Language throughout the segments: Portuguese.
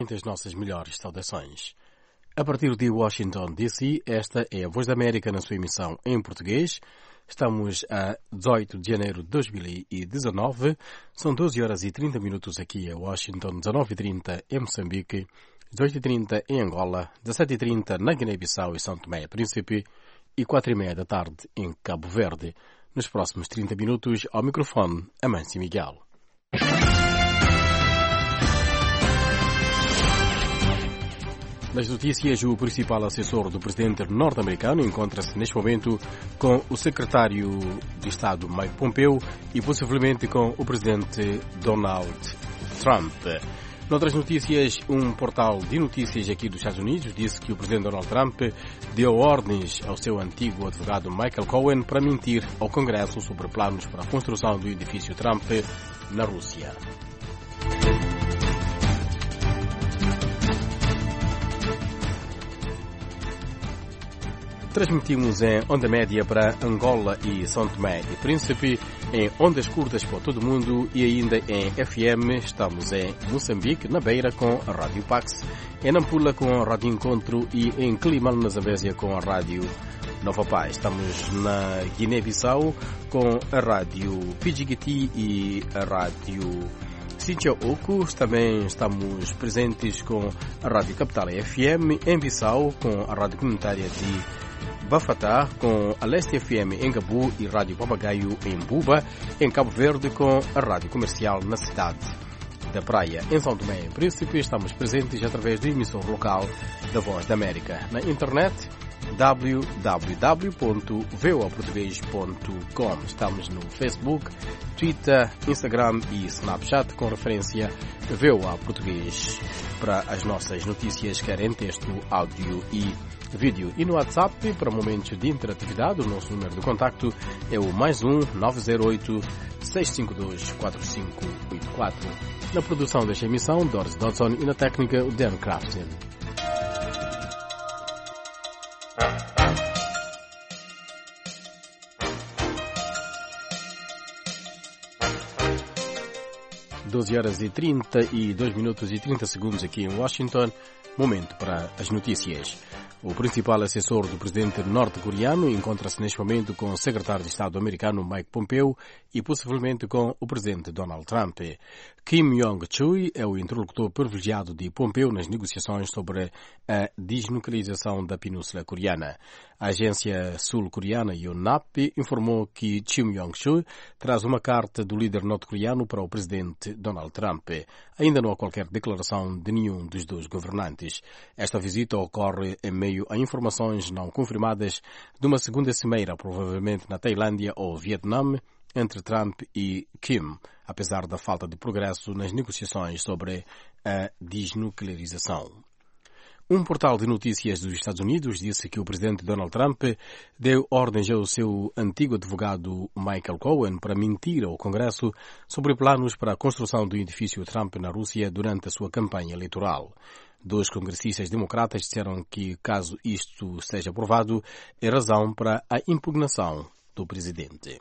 As nossas melhores saudações. A partir de Washington, D.C., esta é a Voz da América na sua emissão em português. Estamos a 18 de janeiro de 2019. São 12 horas e 30 minutos aqui em Washington, 19h30 em Moçambique, 18h30 em Angola, 17h30 na Guiné-Bissau e São Tomé e Príncipe e 4h30 da tarde em Cabo Verde. Nos próximos 30 minutos, ao microfone, Amâncio Miguel. Nas notícias, o principal assessor do presidente norte-americano encontra-se neste momento com o secretário de Estado Mike Pompeo e possivelmente com o presidente Donald Trump. Noutras notícias, um portal de notícias aqui dos Estados Unidos disse que o presidente Donald Trump deu ordens ao seu antigo advogado Michael Cohen para mentir ao Congresso sobre planos para a construção do edifício Trump na Rússia. Transmitimos em onda média para Angola e São Tomé e Príncipe, em ondas curtas para todo o mundo e ainda em FM. Estamos em Moçambique, na Beira, com a Rádio Pax, em Nampula com a Rádio Encontro e em Climal, na Zambésia, com a Rádio Nova Paz. Estamos na Guiné-Bissau com a Rádio Pidjigiti e a Rádio Cintia Oku. Também estamos presentes com a Rádio Capital FM em Bissau, com a Rádio Comunitária de Bafatá, com a Leste FM em Gabu e Rádio Papagaio em Buba, em Cabo Verde com a Rádio Comercial na cidade da Praia. Em São Tomé e Príncipe estamos presentes através do emissor local da Voz da América. Na internet, www.voaportugues.com. Estamos no Facebook, Twitter, Instagram e Snapchat com referência VOA Português para as nossas notícias, quer em texto, áudio e vídeo. E no WhatsApp, para momentos de interatividade, o nosso número de contacto é o +1 908 652 4584. Na produção desta emissão, Doris Dodson, e na técnica, o Dan Crafton. Doze horas e 32 minutos e 30 segundos aqui em Washington. Momento para as notícias. O principal assessor do presidente norte-coreano encontra-se neste momento com o secretário de Estado americano Mike Pompeo e possivelmente com o presidente Donald Trump. Kim Jong-chul é o interlocutor privilegiado de Pompeo nas negociações sobre a desnuclearização da Península Coreana. A agência sul-coreana Yonhap informou que Kim Jong-chul traz uma carta do líder norte-coreano para o presidente Donald Trump. Ainda não há qualquer declaração de nenhum dos dois governantes. Esta visita ocorre em meio a informações não confirmadas de uma segunda cimeira, provavelmente na Tailândia ou Vietnã, entre Trump e Kim, apesar da falta de progresso nas negociações sobre a desnuclearização. Um portal de notícias dos Estados Unidos disse que o presidente Donald Trump deu ordens ao seu antigo advogado Michael Cohen para mentir ao Congresso sobre planos para a construção do edifício Trump na Rússia durante a sua campanha eleitoral. Dois congressistas democratas disseram que, caso isto seja aprovado, é razão para a impugnação do presidente.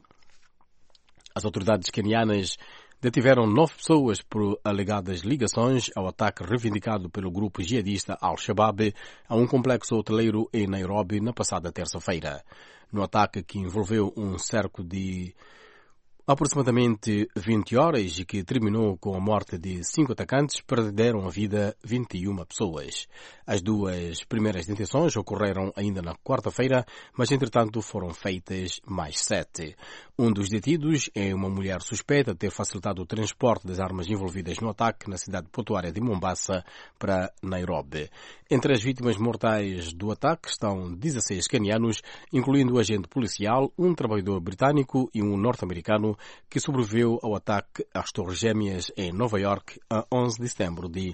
As autoridades quenianas detiveram 9 pessoas por alegadas ligações ao ataque reivindicado pelo grupo jihadista Al-Shabaab a um complexo hoteleiro em Nairobi na passada terça-feira. No ataque que envolveu um cerco de aproximadamente 20 horas e que terminou com a morte de 5 atacantes, perderam a vida 21 pessoas. As duas primeiras detenções ocorreram ainda na quarta-feira, mas entretanto foram feitas mais 7. Um dos detidos é uma mulher suspeita de ter facilitado o transporte das armas envolvidas no ataque na cidade portuária de Mombasa para Nairobi. Entre as vítimas mortais do ataque estão 16 quenianos, incluindo um agente policial, um trabalhador britânico e um norte-americano que sobreviveu ao ataque às Torres Gêmeas em Nova York a 11 de setembro de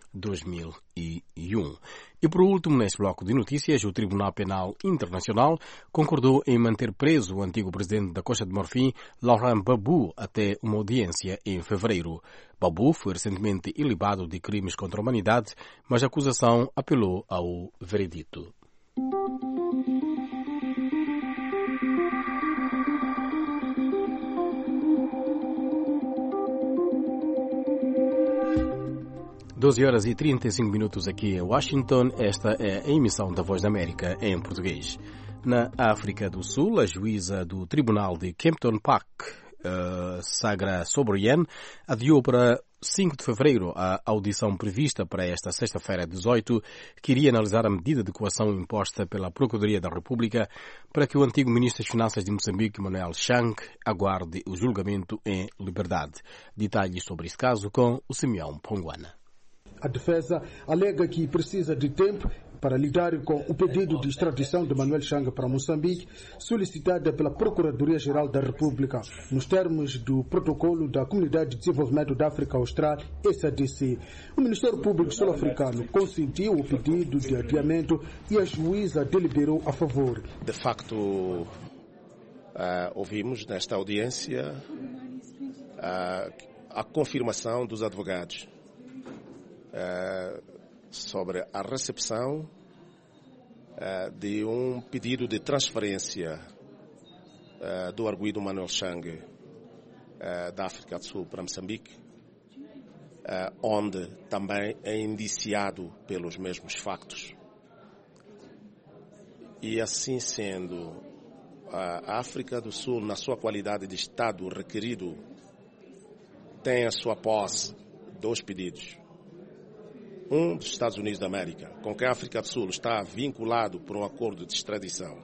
2001. E por último, neste bloco de notícias, o Tribunal Penal Internacional concordou em manter preso o antigo presidente da Costa de Marfim, Laurent Gbagbo, até uma audiência em fevereiro. Gbagbo foi recentemente ilibado de crimes contra a humanidade, mas a acusação apelou ao veredito. 12 horas e 35 minutos aqui em Washington. Esta é a emissão da Voz da América em português. Na África do Sul, a juíza do Tribunal de Kempton Park, Sagra Sobroyen, adiou para 5 de fevereiro a audição prevista para esta sexta-feira 18, que iria analisar a medida de coação imposta pela Procuradoria da República para que o antigo Ministro das Finanças de Moçambique, Manuel Chang, aguarde o julgamento em liberdade. Detalhes sobre esse caso com o Simeão Ponguana. A defesa alega que precisa de tempo para lidar com o pedido de extradição de Manuel Chang para Moçambique, solicitada pela Procuradoria-Geral da República, nos termos do protocolo da Comunidade de Desenvolvimento da África Austral, SADC. O Ministério Público Sul-Africano consentiu o pedido de adiamento e a juíza deliberou a favor. De facto, ouvimos nesta audiência a confirmação dos advogados sobre a recepção de um pedido de transferência do arguido Manuel Chang da África do Sul para Moçambique, onde também é indiciado pelos mesmos factos. E assim sendo, a África do Sul, na sua qualidade de Estado requerido, tem a sua posse 2 pedidos. Um dos Estados Unidos da América, com quem a África do Sul está vinculado por um acordo de extradição.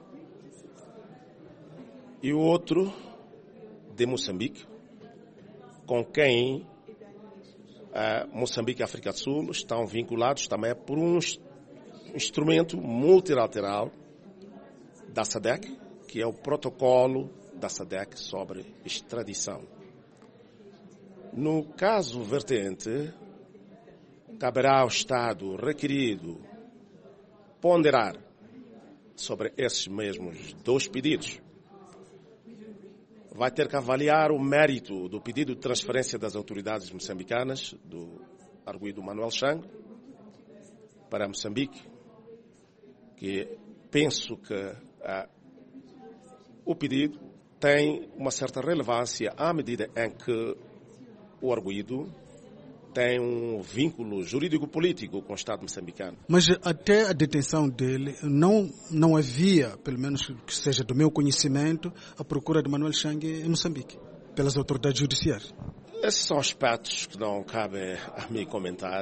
E o outro de Moçambique, com quem Moçambique e a África do Sul estão vinculados também por um instrumento multilateral da SADC, que é o protocolo da SADC sobre extradição. No caso vertente, caberá ao Estado requerido ponderar sobre esses mesmos 2 pedidos. Vai ter que avaliar o mérito do pedido de transferência das autoridades moçambicanas do arguido Manuel Chang para Moçambique, que penso que o pedido tem uma certa relevância à medida em que o arguido tem um vínculo jurídico-político com o Estado moçambicano. Mas até a detenção dele não havia, pelo menos que seja do meu conhecimento, a procura de Manuel Chang em Moçambique, pelas autoridades judiciais. Esses são aspectos que não cabe a mim comentar,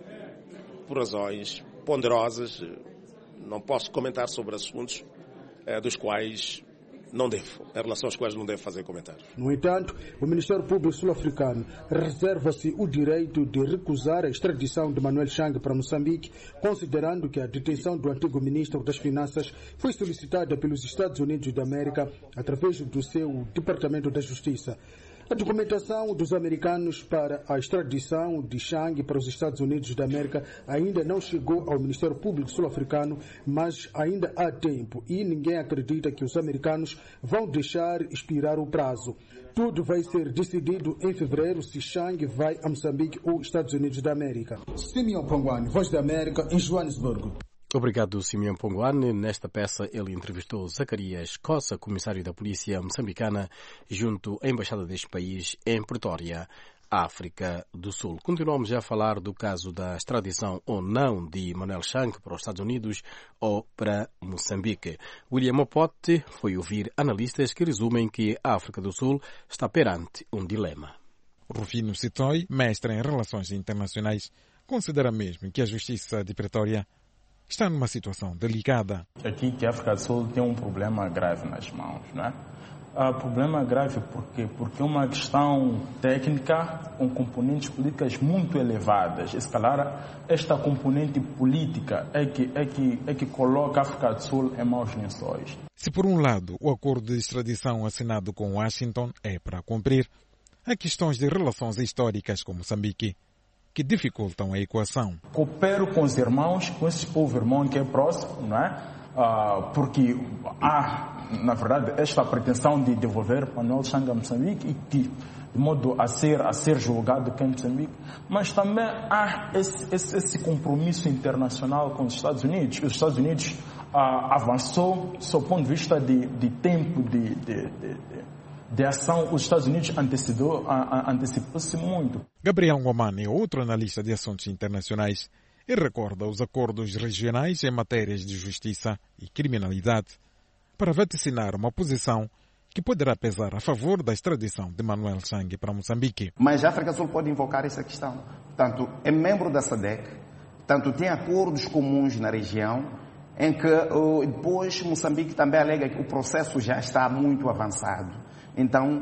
por razões ponderosas. Não posso comentar sobre assuntos dos quais não devo, em relação aos quais não devo fazer comentários. No entanto, o Ministério Público Sul-Africano reserva-se o direito de recusar a extradição de Manuel Chang para Moçambique, considerando que a detenção do antigo Ministro das Finanças foi solicitada pelos Estados Unidos da América através do seu Departamento da Justiça. A documentação dos americanos para a extradição de Chang para os Estados Unidos da América ainda não chegou ao Ministério Público Sul-Africano, mas ainda há tempo e ninguém acredita que os americanos vão deixar expirar o prazo. Tudo vai ser decidido em fevereiro se Chang vai a Moçambique ou Estados Unidos da América. Simeão Ponguane, Voz da América, em Joanesburgo. Obrigado, Simeão Ponguane. Nesta peça, ele entrevistou Zacarias Cossa, comissário da Polícia moçambicana, junto à Embaixada deste país em Pretória, África do Sul. Continuamos a falar do caso da extradição ou não de Manuel Chang para os Estados Unidos ou para Moçambique. William Opote foi ouvir analistas que resumem que a África do Sul está perante um dilema. Rufino Sitoy, mestre em Relações Internacionais, considera mesmo que a Justiça de Pretória está numa situação delicada. Aqui que a África do Sul tem um problema grave nas mãos, não é? Problema grave porque é uma questão técnica com componentes políticas muito elevadas. E se calhar esta componente política é que coloca a África do Sul em maus lençóis. Se por um lado o acordo de extradição assinado com Washington é para cumprir, há questões de relações históricas com Moçambique que dificultam a equação. Coopero com os irmãos, com esse povo irmão que é próximo, não é? Porque há, na verdade, esta pretensão de devolver Manuel Chang a Moçambique e de modo a ser julgado aqui em Moçambique, mas também há esse compromisso internacional com os Estados Unidos. Os Estados Unidos avançou, do seu ponto de vista de tempo de ação, os Estados Unidos antecipou-se muito. Gabriel Ngomane é outro analista de assuntos internacionais e recorda os acordos regionais em matérias de justiça e criminalidade para vaticinar uma posição que poderá pesar a favor da extradição de Manuel Chang para Moçambique. Mas a África do Sul pode invocar essa questão. Portanto, é membro da SADC, tanto tem acordos comuns na região, em que depois Moçambique também alega que o processo já está muito avançado. Então,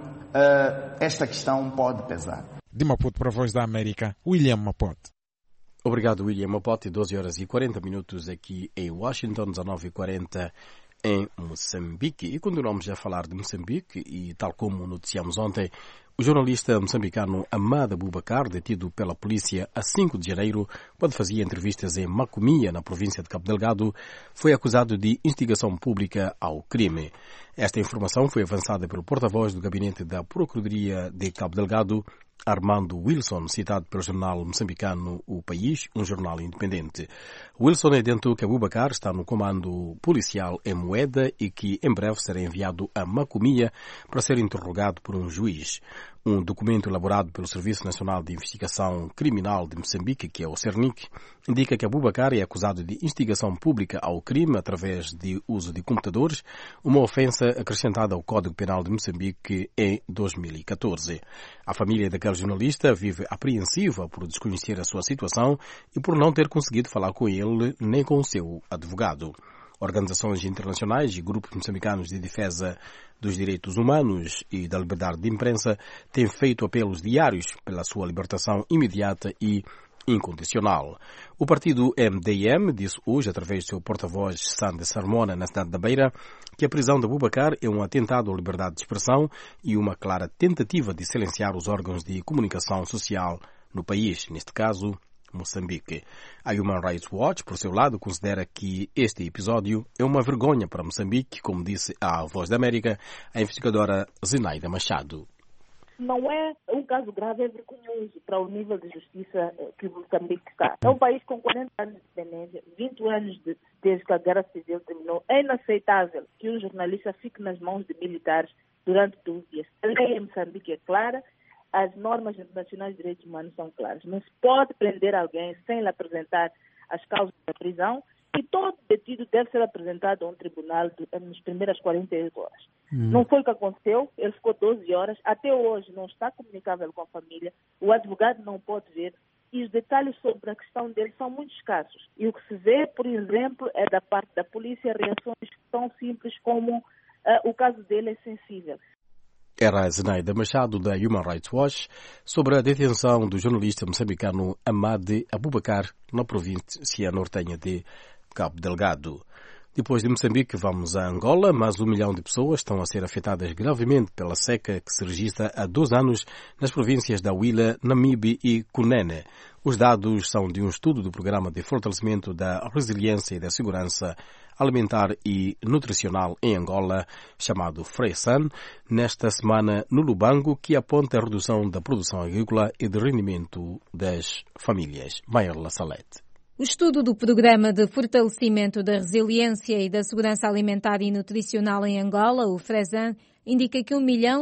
esta questão pode pesar. De Maputo para a Voz da América, William Mapote. Obrigado, William Mapote. 12 horas e 40 minutos aqui em Washington, 19h40 em Moçambique. E continuamos a falar de Moçambique e, tal como noticiamos ontem, o jornalista moçambicano Amad Abubakar, detido pela polícia a 5 de janeiro, quando fazia entrevistas em Macomia, na província de Cabo Delgado, foi acusado de instigação pública ao crime. Esta informação foi avançada pelo porta-voz do gabinete da Procuradoria de Cabo Delgado, Armando Wilson, citado pelo jornal moçambicano O País, um jornal independente. Wilson adiantou que Abubakar está no comando policial em Moeda e que em breve será enviado a Macomia para ser interrogado por um juiz. Um documento elaborado pelo Serviço Nacional de Investigação Criminal de Moçambique, que é o CERNIC, indica que Abubakar é acusado de instigação pública ao crime através de uso de computadores, uma ofensa acrescentada ao Código Penal de Moçambique em 2014. A família daquele jornalista vive apreensiva por desconhecer a sua situação e por não ter conseguido falar com ele nem com o seu advogado. Organizações internacionais e grupos moçambicanos de defesa dos direitos humanos e da liberdade de imprensa têm feito apelos diários pela sua libertação imediata e incondicional. O partido MDM disse hoje, através do seu porta-voz Sande Sarmona, na cidade da Beira, que a prisão de Abubakar é um atentado à liberdade de expressão e uma clara tentativa de silenciar os órgãos de comunicação social no país, neste caso, Moçambique. A Human Rights Watch, por seu lado, considera que este episódio é uma vergonha para Moçambique, como disse à Voz da América a investigadora Zenaida Machado. Não é um caso grave, é vergonhoso para o nível de justiça que Moçambique está. É um país com 40 anos de independência, 20 anos desde que a Guerra Civil terminou. É inaceitável que um jornalista fique nas mãos de militares durante 12 dias. A lei em Moçambique é clara, as normas internacionais de direitos humanos são claras. Não se pode prender alguém sem lhe apresentar as causas da prisão e todo detido deve ser apresentado a um tribunal nas primeiras 48 horas. Não foi o que aconteceu, ele ficou 12 horas, até hoje não está comunicável com a família, o advogado não pode ver e os detalhes sobre a questão dele são muito escassos. E o que se vê, por exemplo, é da parte da polícia reações tão simples como o caso dele é sensível. Era a Zenaida Machado, da Human Rights Watch, sobre a detenção do jornalista moçambicano Amad Abubakar na província nortenha de Cabo Delgado. Depois de Moçambique, vamos a Angola. Mais 1 milhão de pessoas estão a ser afetadas gravemente pela seca que se registra há 2 anos nas províncias da Huila, Namibe e Cunene. Os dados são de um estudo do Programa de Fortalecimento da Resiliência e da Segurança Alimentar e Nutricional em Angola, chamado FRESAN, nesta semana no Lubango, que aponta a redução da produção agrícola e de rendimento das famílias. Mayerla Salete. O estudo do Programa de Fortalecimento da Resiliência e da Segurança Alimentar e Nutricional em Angola, o FRESAN, indica que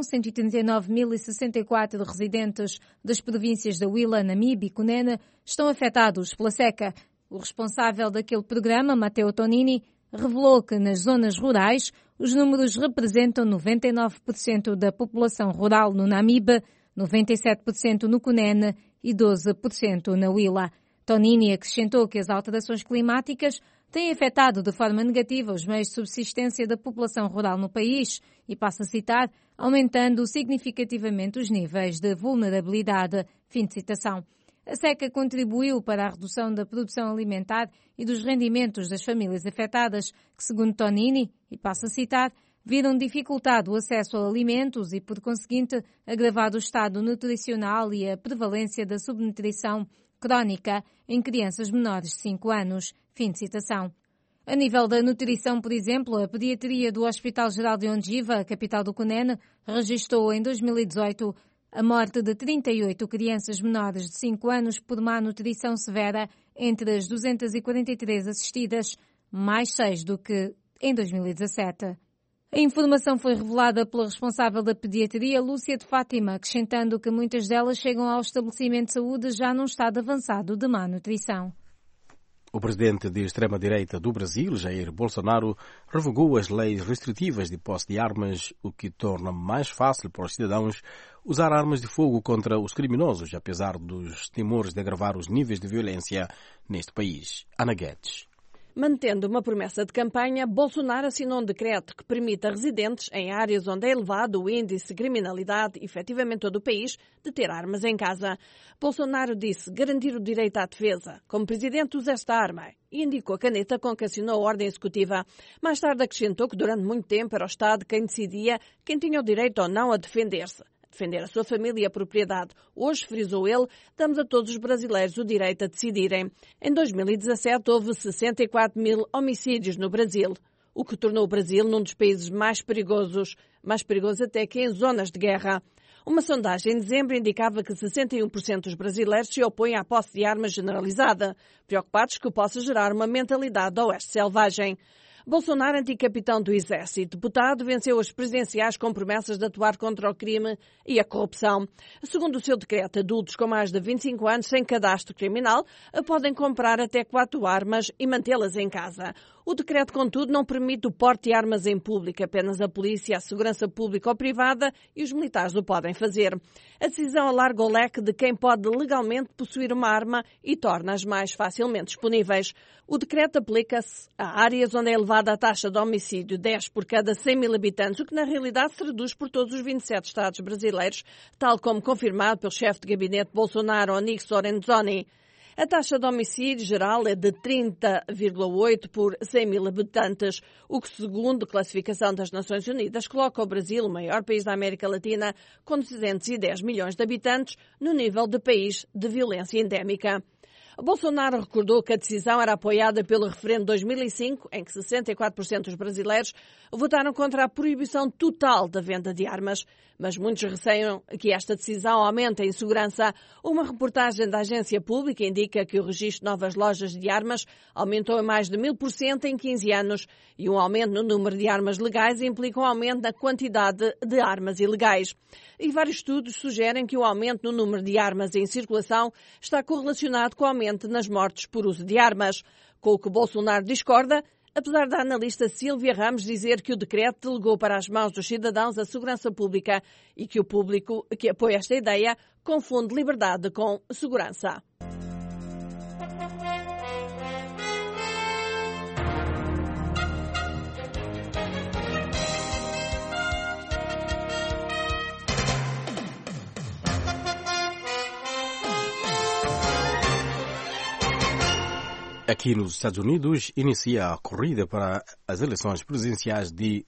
1.139.064 residentes das províncias da Huila, Namibe e Cunene estão afetados pela seca. O responsável daquele programa, Matteo Tonini, revelou que nas zonas rurais os números representam 99% da população rural no Namibe, 97% no Cunene e 12% na Huila. Tonini acrescentou que as alterações climáticas têm afetado de forma negativa os meios de subsistência da população rural no país e, passa a citar, aumentando significativamente os níveis de vulnerabilidade. Fim de citação. A seca contribuiu para a redução da produção alimentar e dos rendimentos das famílias afetadas, que, segundo Tonini, e passo a citar, viram dificultado o acesso a alimentos e, por conseguinte, agravado o estado nutricional e a prevalência da subnutrição crónica em crianças menores de 5 anos. Fim de citação. A nível da nutrição, por exemplo, a pediatria do Hospital Geral de Ondiva, a capital do Cunene, registrou em 2018 a morte de 38 crianças menores de 5 anos por má nutrição severa entre as 243 assistidas, mais 6 do que em 2017. A informação foi revelada pela responsável da pediatria, Lúcia de Fátima, acrescentando que muitas delas chegam ao estabelecimento de saúde já num estado avançado de má nutrição. O presidente de extrema-direita do Brasil, Jair Bolsonaro, revogou as leis restritivas de posse de armas, o que torna mais fácil para os cidadãos usar armas de fogo contra os criminosos, apesar dos temores de agravar os níveis de violência neste país. Ana Guedes. Mantendo uma promessa de campanha, Bolsonaro assinou um decreto que permite a residentes em áreas onde é elevado o índice de criminalidade, efetivamente todo o país, de ter armas em casa. Bolsonaro disse garantir o direito à defesa. Como presidente, usa esta arma e indicou a caneta com que assinou a ordem executiva. Mais tarde acrescentou que durante muito tempo era o Estado quem decidia quem tinha o direito ou não a defender-se. Defender a sua família e a propriedade. Hoje, frisou ele, damos a todos os brasileiros o direito a decidirem. Em 2017 houve 64 mil homicídios no Brasil, o que tornou o Brasil num dos países mais perigoso até que em zonas de guerra. Uma sondagem em dezembro indicava que 61% dos brasileiros se opõem à posse de armas generalizada, preocupados que possa gerar uma mentalidade do oeste selvagem. Bolsonaro, anticapitão do Exército, deputado, venceu as presidenciais com promessas de atuar contra o crime e a corrupção. Segundo o seu decreto, adultos com mais de 25 anos sem cadastro criminal podem comprar até 4 armas e mantê-las em casa. O decreto, contudo, não permite o porte de armas em público. Apenas a polícia, a segurança pública ou privada e os militares o podem fazer. A decisão alarga o leque de quem pode legalmente possuir uma arma e torna-as mais facilmente disponíveis. O decreto aplica-se a áreas onde é elevada a taxa de homicídio, 10 por cada 100 mil habitantes, o que na realidade se reduz por todos os 27 estados brasileiros, tal como confirmado pelo chefe de gabinete Bolsonaro, Onyx Lorenzoni. A taxa de homicídio geral é de 30,8 por 100 mil habitantes, o que, segundo a classificação das Nações Unidas, coloca o Brasil, o maior país da América Latina, com 210 milhões de habitantes, no nível de país de violência endémica. Bolsonaro recordou que a decisão era apoiada pelo referendo de 2005, em que 64% dos brasileiros votaram contra a proibição total da venda de armas. Mas muitos receiam que esta decisão aumente a insegurança. Uma reportagem da agência pública indica que o registro de novas lojas de armas aumentou em mais de 1000% em 15 anos. E um aumento no número de armas legais implica um aumento na quantidade de armas ilegais. E vários estudos sugerem que o aumento no número de armas em circulação está correlacionado com o aumento nas mortes por uso de armas. Com o que Bolsonaro discorda, apesar da analista Silvia Ramos dizer que o decreto delegou para as mãos dos cidadãos a segurança pública e que o público que apoia esta ideia confunde liberdade com segurança. Aqui nos Estados Unidos, inicia a corrida para as eleições presidenciais de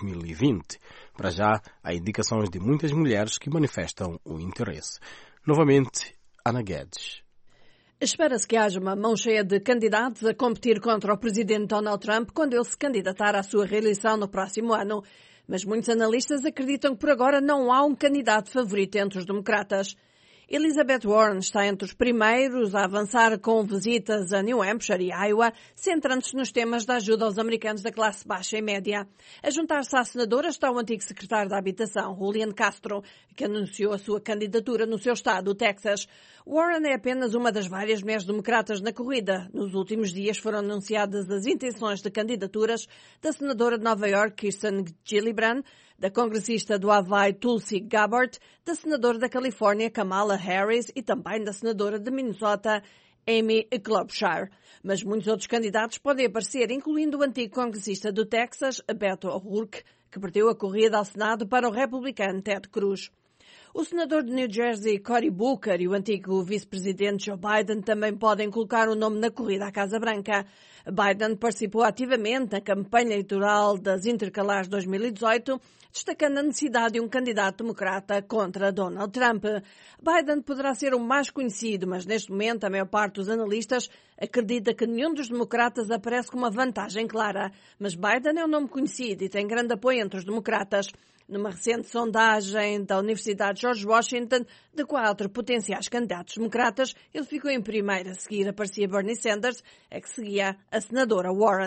2020. Para já, há indicações de muitas mulheres que manifestam o interesse. Novamente, Ana Guedes. Espera-se que haja uma mão cheia de candidatos a competir contra o presidente Donald Trump quando ele se candidatar à sua reeleição no próximo ano. Mas muitos analistas acreditam que por agora não há um candidato favorito entre os democratas. Elizabeth Warren está entre os primeiros a avançar com visitas a New Hampshire e Iowa, centrando-se nos temas da ajuda aos americanos da classe baixa e média. A juntar-se à senadora está o antigo secretário da Habitação, Julian Castro, que anunciou a sua candidatura no seu estado, o Texas. Warren é apenas uma das várias mulheres democratas na corrida. Nos últimos dias foram anunciadas as intenções de candidaturas da senadora de Nova York, Kirsten Gillibrand, da congressista do Hawaii, Tulsi Gabbard, da senadora da Califórnia, Kamala Harris, e também da senadora de Minnesota, Amy Klobuchar. Mas muitos outros candidatos podem aparecer, incluindo o antigo congressista do Texas, Beto O'Rourke, que perdeu a corrida ao Senado para o republicano Ted Cruz. O senador de New Jersey, Cory Booker, e o antigo vice-presidente Joe Biden também podem colocar o nome na corrida à Casa Branca. Biden participou ativamente na campanha eleitoral das intercalares 2018, destacando a necessidade de um candidato democrata contra Donald Trump. Biden poderá ser o mais conhecido, mas neste momento a maior parte dos analistas acredita que nenhum dos democratas aparece com uma vantagem clara. Mas Biden é um nome conhecido e tem grande apoio entre os democratas. Numa recente sondagem da Universidade George Washington, de 4 potenciais candidatos democratas, ele ficou em primeiro. A seguir aparecia Bernie Sanders, que seguia a senadora Warren.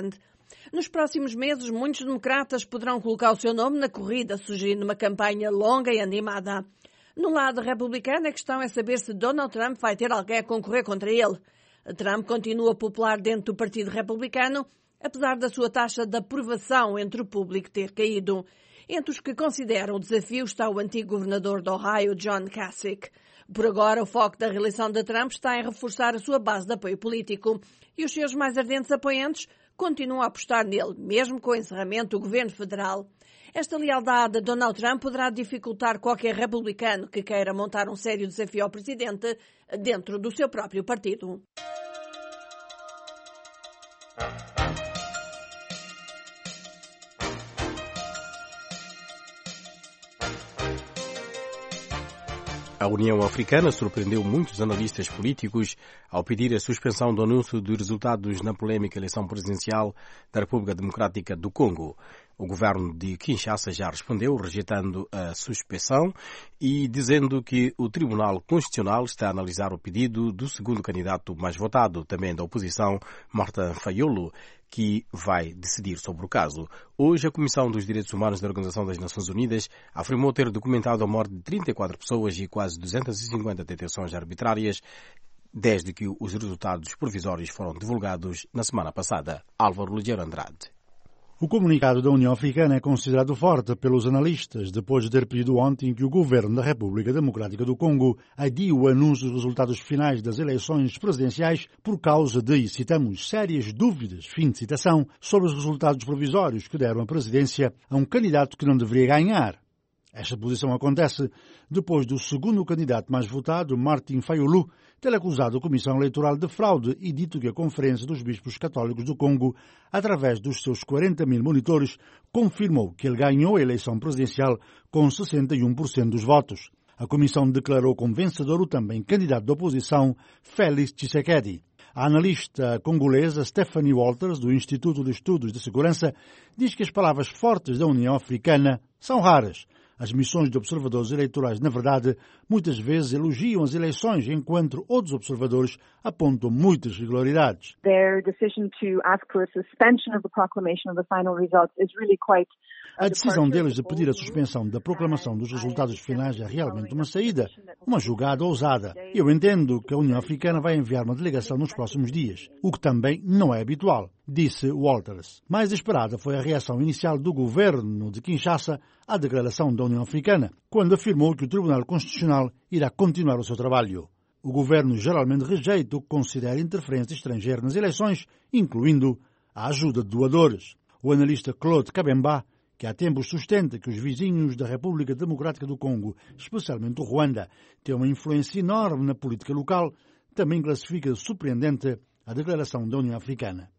Nos próximos meses, muitos democratas poderão colocar o seu nome na corrida, sugerindo uma campanha longa e animada. No lado republicano, a questão é saber se Donald Trump vai ter alguém a concorrer contra ele. Trump continua popular dentro do Partido Republicano, apesar da sua taxa de aprovação entre o público ter caído. Entre os que consideram o desafio está o antigo governador de Ohio, John Kasich. Por agora, o foco da reeleição de Trump está em reforçar a sua base de apoio político e os seus mais ardentes apoiantes continuam a apostar nele, mesmo com o encerramento do governo federal. Esta lealdade a Donald Trump poderá dificultar qualquer republicano que queira montar um sério desafio ao presidente dentro do seu próprio partido. A União Africana surpreendeu muitos analistas políticos ao pedir a suspensão do anúncio dos resultados na polêmica eleição presidencial da República Democrática do Congo. O governo de Kinshasa já respondeu, rejeitando a suspensão e dizendo que o Tribunal Constitucional está a analisar o pedido do segundo candidato mais votado, também da oposição, Martin Fayulu, que vai decidir sobre o caso. Hoje, a Comissão dos Direitos Humanos da Organização das Nações Unidas afirmou ter documentado a morte de 34 pessoas e quase 250 detenções arbitrárias desde que os resultados provisórios foram divulgados na semana passada. Álvaro Ligeiro Andrade. O comunicado da União Africana é considerado forte pelos analistas, depois de ter pedido ontem que o governo da República Democrática do Congo adie o anúncio dos resultados finais das eleições presidenciais por causa de, e citamos, sérias dúvidas, fim de citação, sobre os resultados provisórios que deram a presidência a um candidato que não deveria ganhar. Esta posição acontece depois do segundo candidato mais votado, Martin Fayulu, ter acusado a Comissão Eleitoral de fraude e dito que a Conferência dos Bispos Católicos do Congo, através dos seus 40.000 monitores, confirmou que ele ganhou a eleição presidencial com 61% dos votos. A Comissão declarou como vencedor o também candidato da oposição, Félix Tshisekedi. A analista congolesa Stephanie Walters, do Instituto de Estudos de Segurança, diz que as palavras fortes da União Africana são raras. As missões de observadores eleitorais, na verdade, muitas vezes elogiam as eleições, enquanto outros observadores apontam muitas irregularidades. A decisão deles de pedir a suspensão da proclamação dos resultados finais é realmente uma saída, uma jogada ousada. Eu entendo que a União Africana vai enviar uma delegação nos próximos dias, o que também não é habitual, disse Walters. Mais esperada foi a reação inicial do governo de Kinshasa à declaração da União Africana, quando afirmou que o Tribunal Constitucional irá continuar o seu trabalho. O governo geralmente rejeita o que considera interferência estrangeira nas eleições, incluindo a ajuda de doadores. O analista Claude Kabemba, que há tempos sustenta que os vizinhos da República Democrática do Congo, especialmente o Ruanda, têm uma influência enorme na política local, também classifica de surpreendente a declaração da União Africana.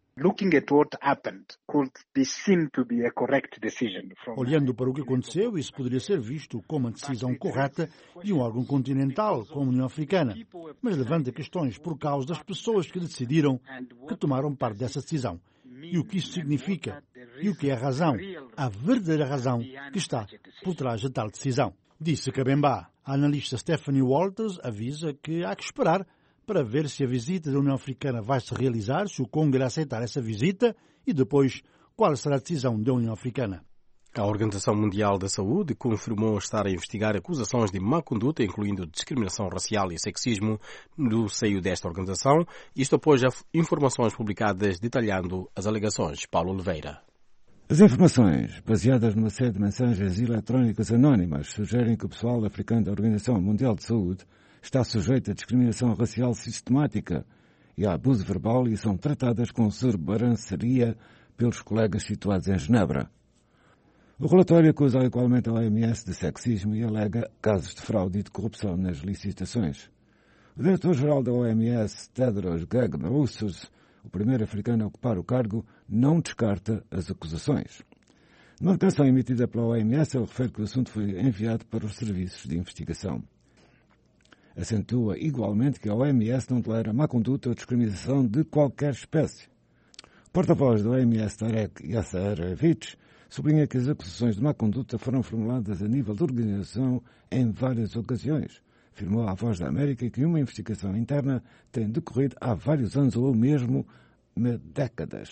Olhando para o que aconteceu, isso poderia ser visto como a decisão correta de um órgão continental, como a União Africana, mas levanta questões por causa das pessoas que decidiram, que tomaram parte dessa decisão. E o que isso significa? E o que é a razão? A verdadeira razão que está por trás de tal decisão. Disse Kabemba. A analista Stephanie Walters avisa que há que esperar para ver se a visita da União Africana vai se realizar, se o Congo irá aceitar essa visita e depois qual será a decisão da União Africana. A Organização Mundial da Saúde confirmou estar a investigar acusações de má conduta, incluindo discriminação racial e sexismo, no seio desta organização, isto após informações publicadas detalhando as alegações. Paulo Oliveira. As informações, baseadas numa série de mensagens eletrónicas anónimas, sugerem que o pessoal africano da Organização Mundial de Saúde está sujeito a discriminação racial sistemática e a abuso verbal e são tratadas com sobranceria pelos colegas situados em Genebra. O relatório acusa igualmente a OMS de sexismo e alega casos de fraude e de corrupção nas licitações. O diretor-geral da OMS, Tedros Ghebreyesus, o primeiro africano a ocupar o cargo, não descarta as acusações. Numa declaração emitida pela OMS, ele refere que o assunto foi enviado para os serviços de investigação. Acentua igualmente que a OMS não tolera má conduta ou discriminação de qualquer espécie. O porta-voz da OMS, Tarek Yassarevic, sublinha que as acusações de má conduta foram formuladas a nível de organização em várias ocasiões. Afirmou à Voz da América que uma investigação interna tem decorrido há vários anos ou mesmo décadas.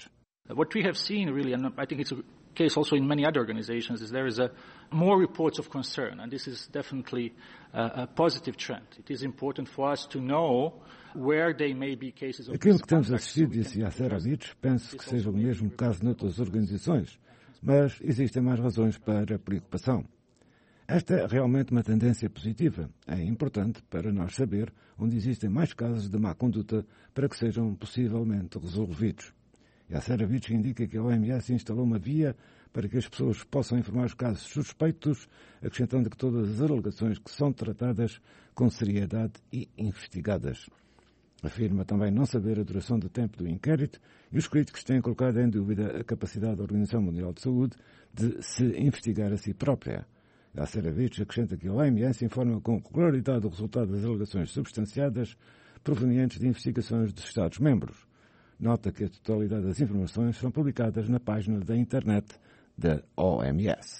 What we have seen really, and I think it's a case also in many other organizations, is there is more reports of concern, and this is definitely a positive trend. It is important for us to know where there may be cases of Aquilo que temos assistido, disse Yasser Abid, penso que seja o mesmo caso noutras organizações, mas existem mais razões para preocupação. Esta é realmente uma tendência positiva. É importante para nós saber onde existem mais casos de má conduta para que sejam possivelmente resolvidos. Yasser Abid indica que a OMS instalou uma via para que as pessoas possam informar os casos suspeitos, acrescentando que todas as alegações que são tratadas com seriedade e investigadas. Afirma também não saber a duração do tempo do inquérito e os críticos têm colocado em dúvida a capacidade da Organização Mundial de Saúde de se investigar a si própria. Yasser Abid acrescenta que a OMS informa com regularidade o resultado das alegações substanciadas provenientes de investigações dos Estados-membros. Nota que a totalidade das informações são publicadas na página da internet da OMS.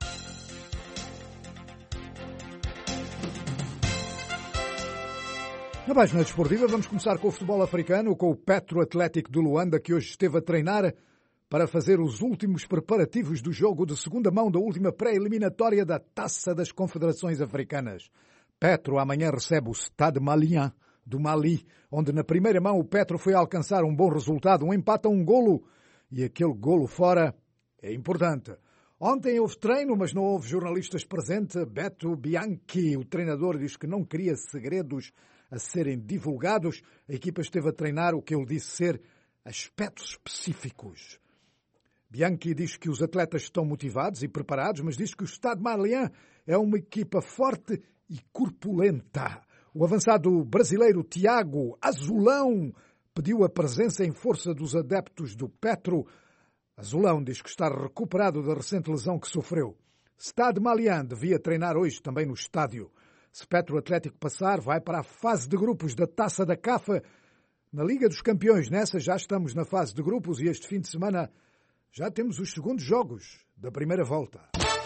Na página desportiva vamos começar com o futebol africano, com o Petro Atlético de Luanda, que hoje esteve a treinar para fazer os últimos preparativos do jogo de segunda mão da última pré-eliminatória da Taça das Confederações Africanas. Petro amanhã recebe o Stade Malien do Mali, onde na primeira mão o Petro foi alcançar um bom resultado, um empate a 1 golo, e aquele golo fora é importante. Ontem houve treino, mas não houve jornalistas presentes. Beto Bianchi, o treinador, diz que não queria segredos a serem divulgados. A equipa esteve a treinar o que ele disse ser aspectos específicos. Bianchi diz que os atletas estão motivados e preparados, mas diz que o Stade Malien é uma equipa forte e corpulenta. O avançado brasileiro Tiago Azulão pediu a presença em força dos adeptos do Petro. Azulão diz que está recuperado da recente lesão que sofreu. Stade Malien devia treinar hoje também no estádio. Se Petro Atlético passar, vai para a fase de grupos da Taça da CAF. Na Liga dos Campeões, nessa já estamos na fase de grupos e este fim de semana já temos os segundos jogos da primeira volta.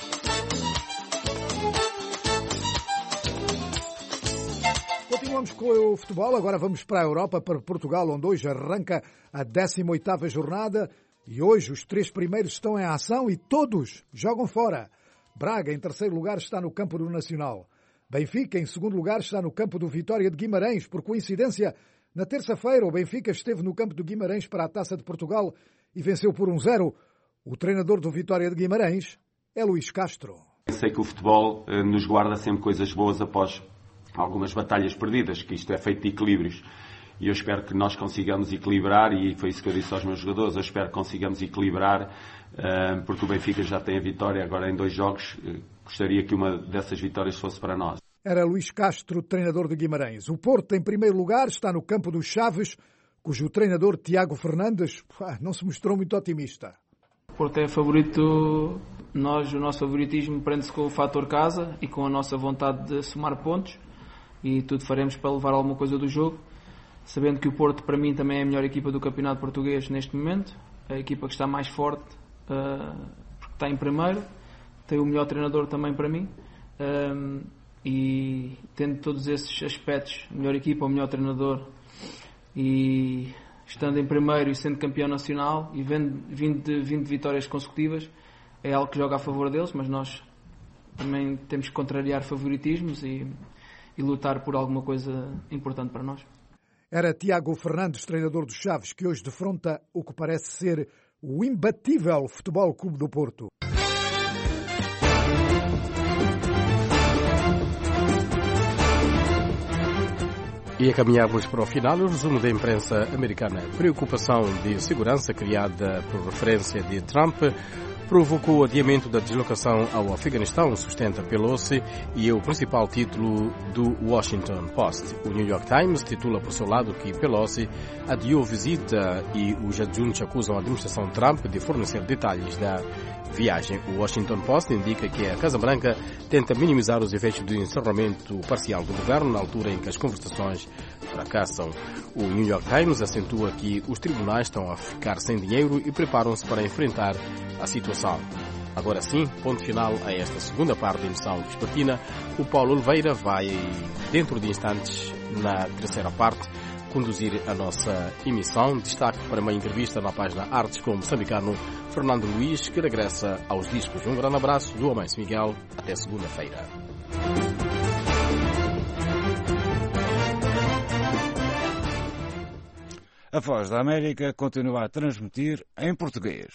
Continuamos com o futebol, agora vamos para a Europa, para Portugal, onde hoje arranca a 18ª jornada e hoje os 3 primeiros estão em ação e todos jogam fora. Braga, em terceiro lugar, está no campo do Nacional. Benfica, em segundo lugar, está no campo do Vitória de Guimarães. Por coincidência, na terça-feira, o Benfica esteve no campo do Guimarães para a Taça de Portugal e venceu por 1-0. O treinador do Vitória de Guimarães é Luís Castro. Sei que o futebol nos guarda sempre coisas boas após algumas batalhas perdidas, que isto é feito de equilíbrios. E eu espero que nós consigamos equilibrar, e foi isso que eu disse aos meus jogadores, eu espero que consigamos equilibrar, porque o Benfica já tem a vitória agora em 2 jogos, gostaria que uma dessas vitórias fosse para nós. Era Luís Castro, treinador de Guimarães. O Porto, em primeiro lugar, está no campo dos Chaves, cujo treinador Tiago Fernandes não se mostrou muito otimista. O Porto é favorito, o nosso favoritismo prende-se com o fator casa e com a nossa vontade de somar pontos, e tudo faremos para levar alguma coisa do jogo, sabendo que o Porto para mim também é a melhor equipa do campeonato português neste momento, a equipa que está mais forte, porque está em primeiro, tem o melhor treinador também para mim, e tendo todos esses aspectos, melhor equipa, o melhor treinador, e estando em primeiro e sendo campeão nacional e vindo de 20 vitórias consecutivas, é algo que joga a favor deles, mas nós também temos que contrariar favoritismos e lutar por alguma coisa importante para nós. Era Tiago Fernandes, treinador dos Chaves, que hoje defronta o que parece ser o imbatível Futebol Clube do Porto. E encaminhamos para o final o resumo da imprensa americana. Preocupação de segurança criada por referência de Trump provocou o adiamento da deslocação ao Afeganistão, sustenta Pelosi, e é o principal título do Washington Post. O New York Times titula por seu lado que Pelosi adiou visita e os adjuntos acusam a administração Trump de fornecer detalhes da viagem. O Washington Post indica que a Casa Branca tenta minimizar os efeitos do encerramento parcial do governo na altura em que as conversações fracassam. O New York Times acentua que os tribunais estão a ficar sem dinheiro e preparam-se para enfrentar a situação. Agora sim, ponto final a esta segunda parte da emissão vespertina. O Paulo Oliveira vai, dentro de instantes, na terceira parte, conduzir a nossa emissão. Destaque para uma entrevista na página Artes com o moçambicano Fernando Luís, que regressa aos discos. Um grande abraço do Amâncio Miguel. Até segunda-feira. A Voz da América continua a transmitir em português.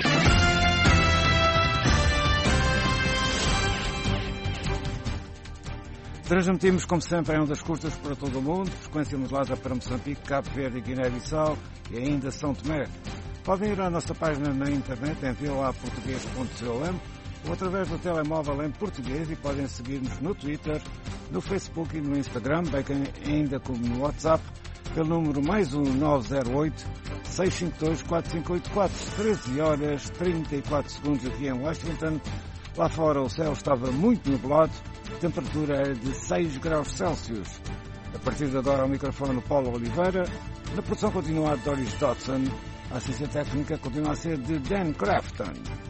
Transmitimos, como sempre, em ondas curtas para todo o mundo, frequência modulada para Moçambique, Cabo Verde, Guiné-Bissau e ainda São Tomé. Podem ir à nossa página na internet em voaportugues.com ou através do telemóvel em português e podem seguir-nos no Twitter, no Facebook e no Instagram, bem ainda como no WhatsApp, pelo número mais 1-908-652-4584, 13 horas 34 segundos aqui em Washington. Lá fora o céu estava muito nublado, a temperatura é de 6 graus Celsius. A partir de agora ao microfone Paulo Oliveira, na produção continua a Doris Dodson, a assistência técnica continua a ser de Dan Crafton.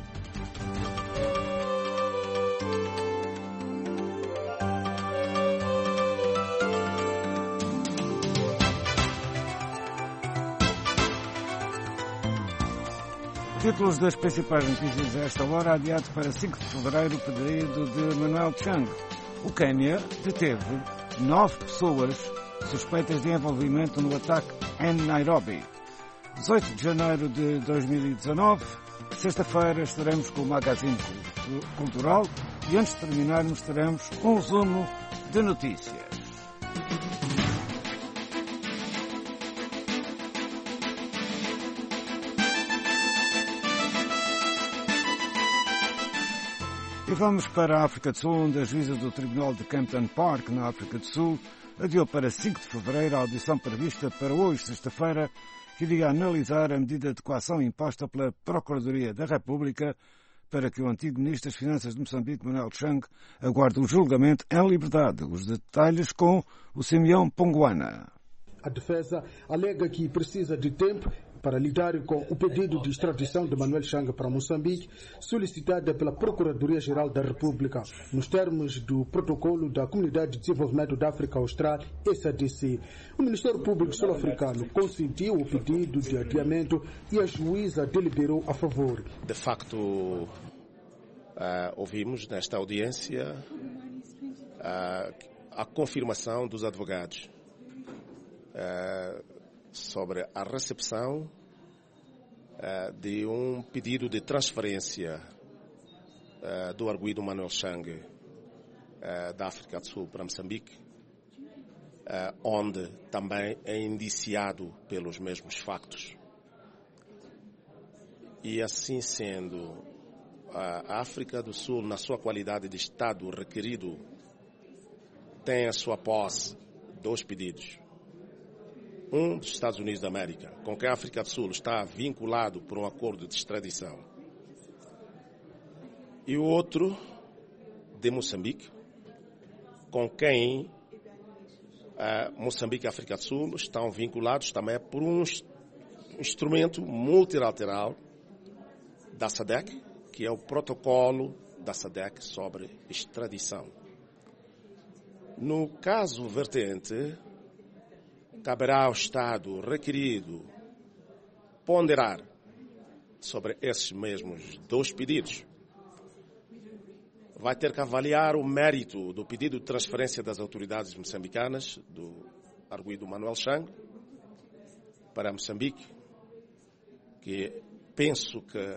Títulos das principais notícias a esta hora. Adiado para 5 de fevereiro o pedido de Manuel Chang. O Quênia deteve 9 pessoas suspeitas de envolvimento no ataque em Nairobi. 18 de janeiro de 2019, sexta-feira, estaremos com o Magazine Cultural e antes de terminarmos teremos um resumo de notícias. E vamos para a África do Sul, onde a juíza do Tribunal de Kempton Park, na África do Sul, adiou para 5 de fevereiro a audição prevista para hoje, sexta-feira, que iria analisar a medida de coação imposta pela Procuradoria da República para que o antigo Ministro das Finanças de Moçambique, Manuel Chang, aguarde o julgamento em liberdade. Os detalhes com o Simeão Ponguana. A defesa alega que precisa de tempo para lidar com o pedido de extradição de Manuel Chang para Moçambique, solicitada pela Procuradoria-Geral da República, nos termos do protocolo da Comunidade de Desenvolvimento da África Austral, SADC. O Ministério Público sul-africano consentiu o pedido de adiamento e a juíza deliberou a favor. De facto, ouvimos nesta audiência a confirmação dos advogados sobre a recepção de um pedido de transferência do arguido Manuel Chang da África do Sul para Moçambique, onde também é indiciado pelos mesmos factos. E assim sendo, a África do Sul, na sua qualidade de Estado requerido, tem a sua posse 2 pedidos. Um dos Estados Unidos da América, com quem a África do Sul está vinculado por um acordo de extradição. E o outro de Moçambique, com quem Moçambique e a África do Sul estão vinculados também por um instrumento multilateral da SADC, que é o protocolo da SADC sobre extradição. No caso vertente, caberá ao Estado requerido ponderar sobre esses mesmos 2 pedidos. Vai ter que avaliar o mérito do pedido de transferência das autoridades moçambicanas do arguido Manuel Chang para Moçambique, que penso que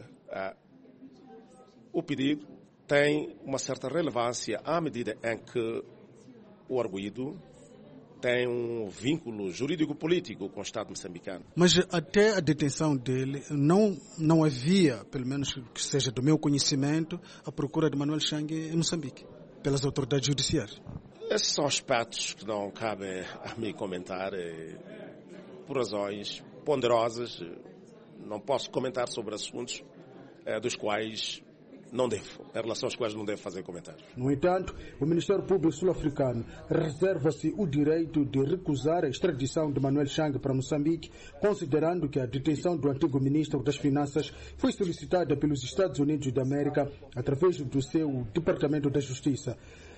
o pedido tem uma certa relevância à medida em que o arguido tem um vínculo jurídico-político com o Estado moçambicano. Mas até a detenção dele não havia, pelo menos que seja do meu conhecimento, a procura de Manuel Chang em Moçambique, pelas autoridades judiciais. Esses são aspectos que não cabe a mim comentar, por razões ponderosas. Não posso comentar sobre assuntos dos quais não devo, em relação aos quais não devo fazer comentários. No entanto, o Ministério Público sul-africano reserva-se o direito de recusar a extradição de Manuel Chang para Moçambique, considerando que a detenção do antigo Ministro das Finanças foi solicitada pelos Estados Unidos da América através do seu Departamento da Justiça.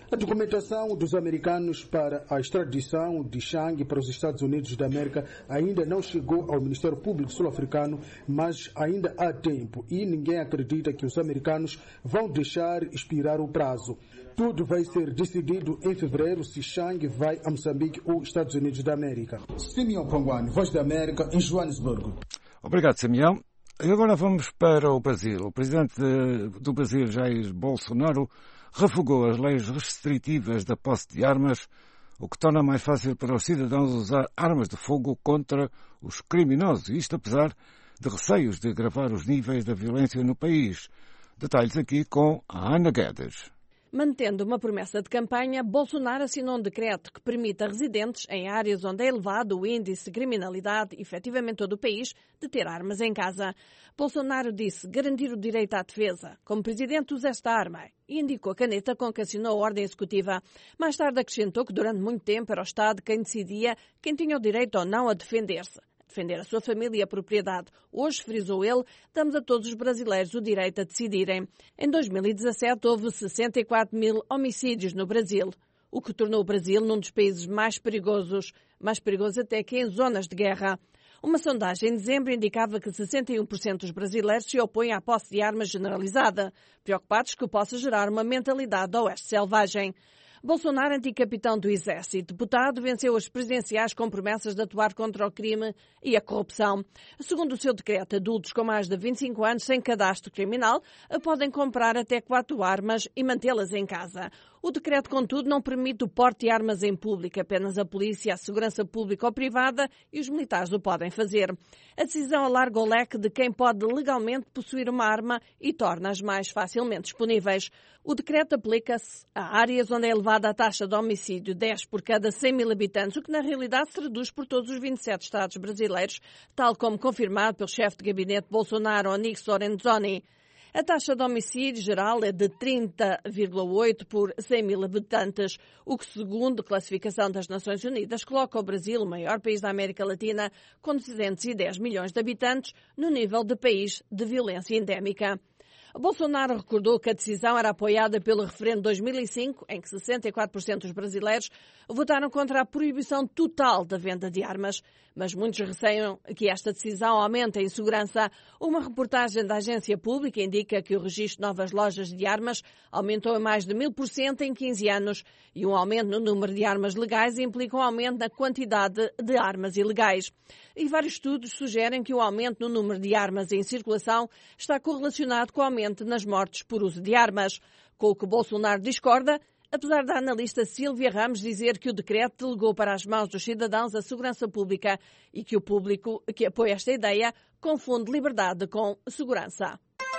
A documentação dos americanos para a extradição de Chang para os Estados Unidos da América ainda não chegou ao Ministério Público sul-africano, mas ainda há tempo e ninguém acredita que os americanos vão deixar expirar o prazo. Tudo vai ser decidido em fevereiro se Chang vai a Moçambique ou Estados Unidos da América. Simeão Pangwani, Voz da América, em Joanesburgo. Obrigado, Simeão. E agora vamos para o Brasil. O presidente do Brasil, Jair Bolsonaro, refugou as leis restritivas da posse de armas, o que torna mais fácil para os cidadãos usar armas de fogo contra os criminosos, isto apesar de receios de agravar os níveis da violência no país. Detalhes aqui com a Ana Guedes. Mantendo uma promessa de campanha, Bolsonaro assinou um decreto que permite a residentes em áreas onde é elevado o índice de criminalidade, efetivamente todo o país, de ter armas em casa. Bolsonaro disse garantir o direito à defesa. Como presidente, usa esta arma e indicou a caneta com que assinou a ordem executiva. Mais tarde acrescentou que durante muito tempo era o Estado quem decidia quem tinha o direito ou não a defender-se. Defender a sua família e a propriedade. Hoje, frisou ele, damos a todos os brasileiros o direito a decidirem. Em 2017 houve 64 mil homicídios no Brasil, o que tornou o Brasil num dos países mais perigoso até que em zonas de guerra. Uma sondagem em dezembro indicava que 61% dos brasileiros se opõem à posse de armas generalizada, preocupados que possa gerar uma mentalidade do oeste selvagem. Bolsonaro, anticapitão do Exército, deputado, venceu as presidenciais com promessas de atuar contra o crime e a corrupção. Segundo o seu decreto, adultos com mais de 25 anos sem cadastro criminal podem comprar até 4 armas e mantê-las em casa. O decreto, contudo, não permite o porte de armas em público. Apenas a polícia, a segurança pública ou privada e os militares o podem fazer. A decisão alarga o leque de quem pode legalmente possuir uma arma e torna-as mais facilmente disponíveis. O decreto aplica-se a áreas onde é elevada a taxa de homicídio, 10 por cada 100 mil habitantes, o que na realidade se reduz por todos os 27 estados brasileiros, tal como confirmado pelo chefe de gabinete Bolsonaro, Onyx Lorenzoni. A taxa de homicídio geral é de 30,8 por 100 mil habitantes, o que, segundo a classificação das Nações Unidas, coloca o Brasil, o maior país da América Latina, com 210 milhões de habitantes, no nível de país de violência endémica. Bolsonaro recordou que a decisão era apoiada pelo referendo de 2005, em que 64% dos brasileiros votaram contra a proibição total da venda de armas. Mas muitos receiam que esta decisão aumente a insegurança. Uma reportagem da agência pública indica que o registro de novas lojas de armas aumentou em mais de 1000% em 15 anos. E um aumento no número de armas legais implica um aumento na quantidade de armas ilegais. E vários estudos sugerem que o aumento no número de armas em circulação está correlacionado com o aumento nas mortes por uso de armas. Com o que Bolsonaro discorda, apesar da analista Silvia Ramos dizer que o decreto delegou para as mãos dos cidadãos a segurança pública e que o público que apoia esta ideia confunde liberdade com segurança.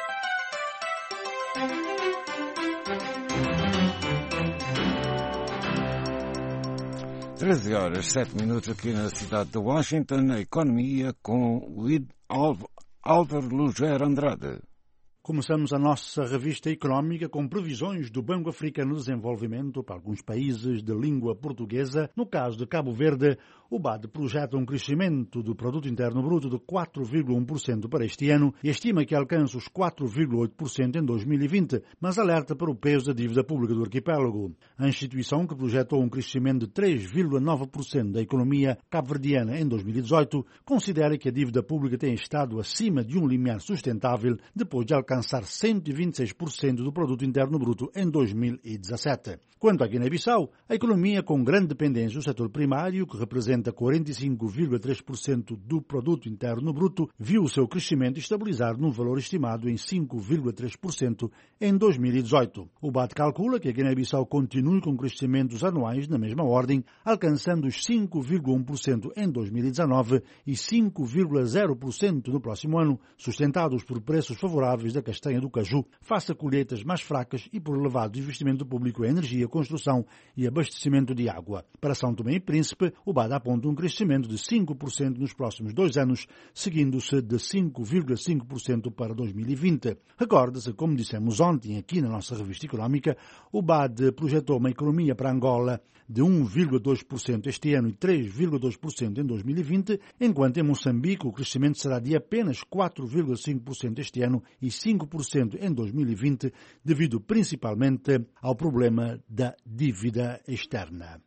13h07 aqui na cidade de Washington, a economia com o Álvaro Luger Andrade. Começamos a nossa revista económica com previsões do Banco Africano de Desenvolvimento para alguns países de língua portuguesa. No caso de Cabo Verde, o BAD projeta um crescimento do Produto Interno Bruto de 4,1% para este ano e estima que alcance os 4,8% em 2020, mas alerta para o peso da dívida pública do arquipélago. A instituição, que projetou um crescimento de 3,9% da economia cabo-verdiana em 2018, considera que a dívida pública tem estado acima de um limiar sustentável depois de alcançar 126% do Produto Interno Bruto em 2017. Quanto à Guiné-Bissau, a economia com grande dependência do setor primário, que representa 45,3% do Produto Interno Bruto, viu o seu crescimento estabilizar num valor estimado em 5,3% em 2018. O BAD calcula que a Guiné-Bissau continue com crescimentos anuais na mesma ordem, alcançando os 5,1% em 2019 e 5,0% no próximo ano, sustentados por preços favoráveis da castanha do caju, face a colheitas mais fracas e por elevado investimento público em energia, construção e abastecimento de água. Para São Tomé e Príncipe, o BAD aponta aponta um crescimento de 5% nos próximos 2 anos, seguindo-se de 5,5% para 2020. Recorda-se, como dissemos ontem aqui na nossa revista económica, o BAD projetou uma economia para Angola de 1,2% este ano e 3,2% em 2020, enquanto em Moçambique o crescimento será de apenas 4,5% este ano e 5% em 2020, devido principalmente ao problema da dívida externa.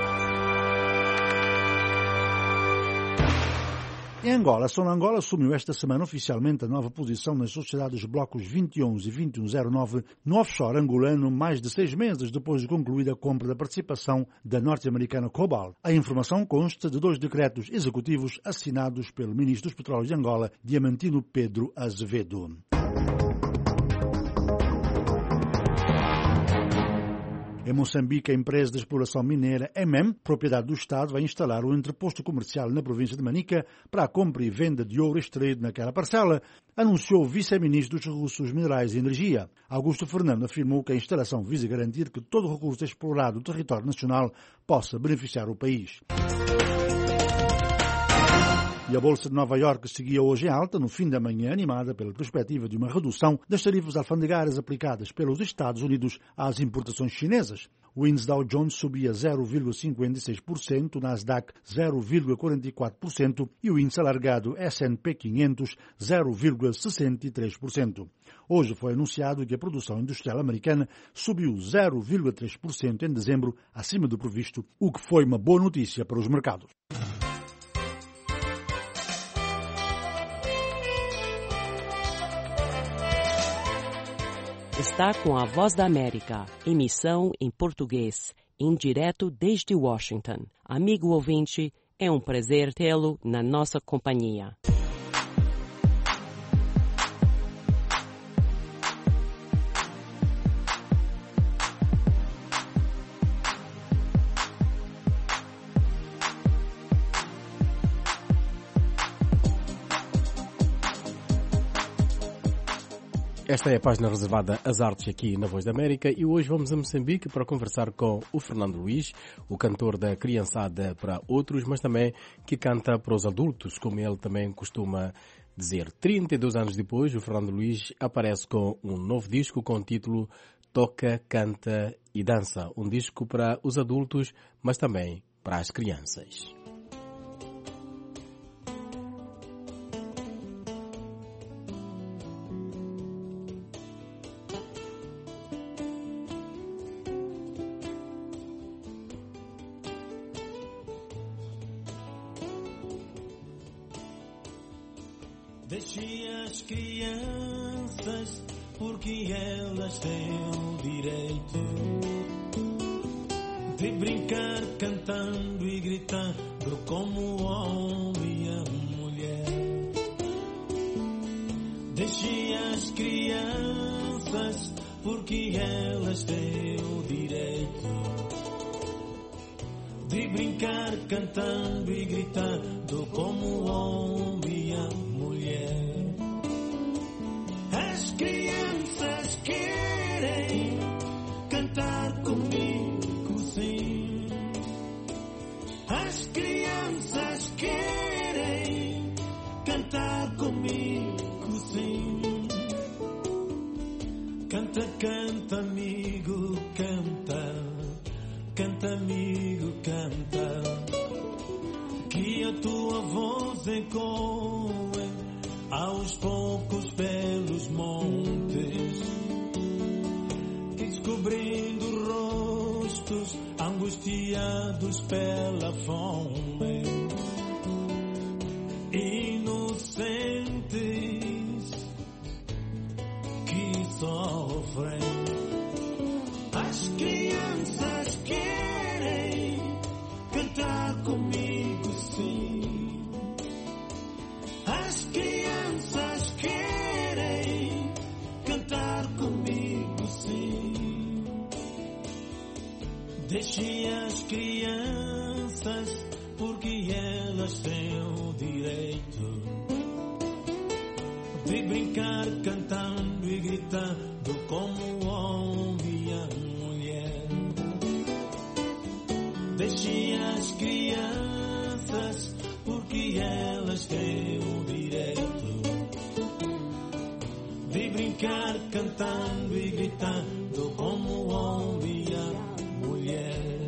Em Angola, Sonangol assumiu esta semana oficialmente a nova posição nas sociedades blocos 21 e 2109 no offshore angolano, mais de 6 meses depois de concluída a compra da participação da norte-americana Cobalt. A informação consta de 2 decretos executivos assinados pelo ministro dos Petróleos de Angola, Diamantino Pedro Azevedo. Em Moçambique, a empresa de exploração mineira EMEM, propriedade do Estado, vai instalar um entreposto comercial na província de Manica para a compra e venda de ouro extraído naquela parcela, anunciou o vice-ministro dos Recursos Minerais e Energia. Augusto Fernando afirmou que a instalação visa garantir que todo o recurso explorado no território nacional possa beneficiar o país. E a Bolsa de Nova Iorque seguia hoje em alta, no fim da manhã, animada pela perspectiva de uma redução das tarifas alfandegárias aplicadas pelos Estados Unidos às importações chinesas. O índice Dow Jones subia 0,56%, o Nasdaq 0,44% e o índice alargado S&P 500 0,63%. Hoje foi anunciado que a produção industrial americana subiu 0,3% em dezembro, acima do previsto, o que foi uma boa notícia para os mercados. Está com a Voz da América, emissão em português, em direto desde Washington. Amigo ouvinte, é um prazer tê-lo na nossa companhia. Esta é a página reservada às artes aqui na Voz da América e hoje vamos a Moçambique para conversar com o Fernando Luís, o cantor da criançada para outros, mas também que canta para os adultos, como ele também costuma dizer. 32 anos depois, o Fernando Luís aparece com um novo disco com o título Toca, Canta e Dança, um disco para os adultos, mas também para as crianças. Deixe as crianças, porque elas têm o direito de brincar cantando e gritando como o homem e a mulher. Deixe as crianças, porque elas têm o direito de brincar cantando e gritando como o homem e a mulher. As crianças querem cantar comigo, sim. As crianças querem cantar comigo, sim. Canta, canta, amigo, canta. Canta, amigo, canta. Que a tua voz ecoe aos poucos pelos montes, descobrindo rostos angustiados pela fome, inocentes que sofrem. As crianças querem cantar comigo, sim. As crianças querem cantar comigo, sim. Deixe as crianças, porque elas têm o direito de brincar cantando e gritando como o homem e a mulher. Deixe as crianças, seu direito de brincar, cantando e gritando como homem e a mulher.